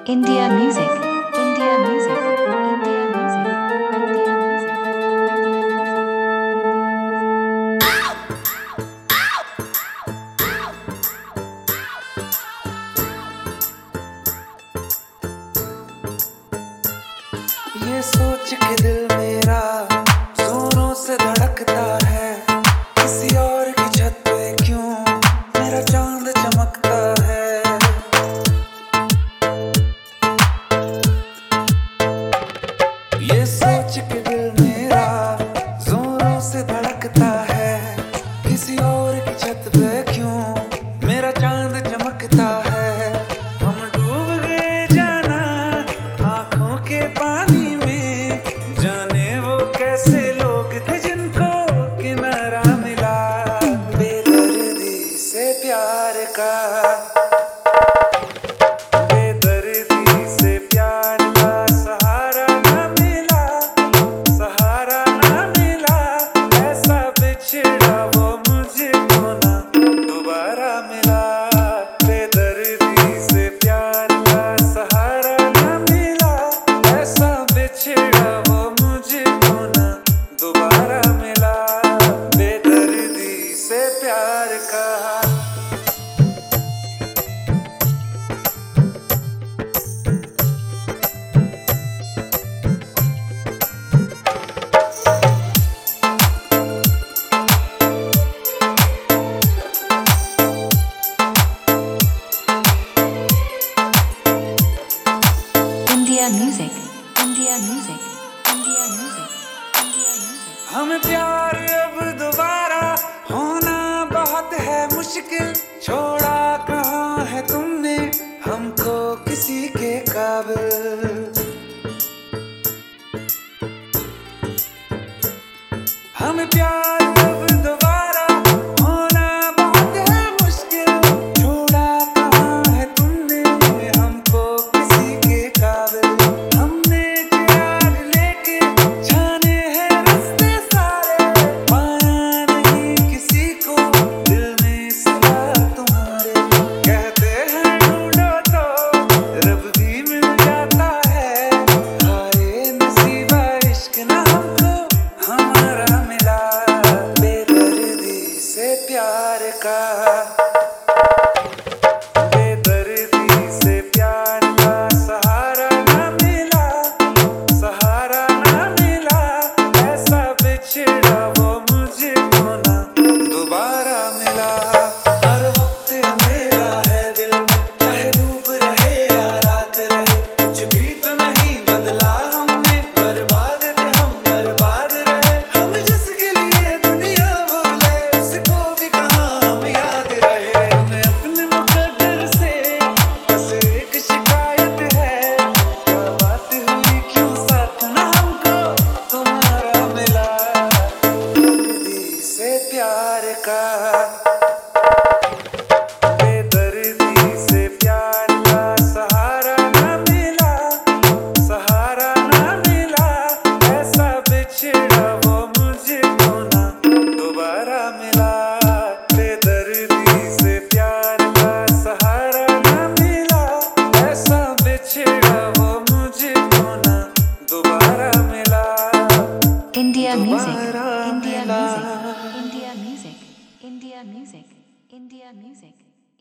India music, India music, India music, India music. ये सोच के दिल मेरा जोरों से धड़कता है, किसी और की छत पे क्यों मेरा चांद चमकता है। ये सोच के दिल मेरा जोरों से धड़कता है, किसी और की छत पे क्यों मेरा चांद चमकता है। हम डूब गए जाना आंखों के पानी में, जाने वो कैसे लोग थे जिनको किनारा मिला बेदर्दी से प्यार का। बेदर्दी से प्यार का सहारा ना मिला, सहारा ना मिला, ऐसा बिछड़ा वो मुझको ना दोबारा मिला। बेदर्दी से प्यार का सहारा ना मिला, ऐसा बिछड़ा वो मुझको ना दोबारा मिला। बेदर्दी से प्यार का। India music, India music, India music, India music. हमें प्यार अब दोबारा होना बहुत है मुश्किल, छोड़ा कहाँ है तुमने हमको किसी के काबिल। हमें प्यार अब दोबारा होना बहुत है मुश्किल, छोड़ा कहाँ है तुमने हमको किसी के काबिल। हमने प्यार लेके जाने हैं रास्ते सारे, पाया नहीं किसी को दिल में सिवा तुम्हारे। कहते हैं ढूंढो तो रब भी मिल जाता है, हाय नसीबा इश्क ना हमको हमारा मिला बेदर्दी से प्यार का। बेदर्दी से प्यार का सहारा ना मिला, सहारा ना मिला, ऐसा बिछड़ा वो मुझको ना दोबारा मिला। हर वक्त मेरा है दिल, चाहे धूप रहे या रात रहे, कुछ भी तो नहीं बदला हमने, बर्बाद थे हम बर्बाद रहे। हम जिसके लिए दुनिया बोले उसको भी कहाँ हम याद रहे। हमें अपने मुकद्दर से बस एक शिकायत है, क्या बात हुई क्यों साथ ना हमको तुम्हारा मिला बेदर्दी से प्यार का। बेदर्दी से प्यार का सहारा ना मिला, सहारा ना मिला, ऐसा बिछड़ा वो मुझको ना दोबारा मिला। बेदर्दी से प्यार का सहारा ना मिला, ऐसा बिछड़ा वो मुझको ना दोबारा मिला। India music, दोबारा India मिला। music, India music, India music, India music.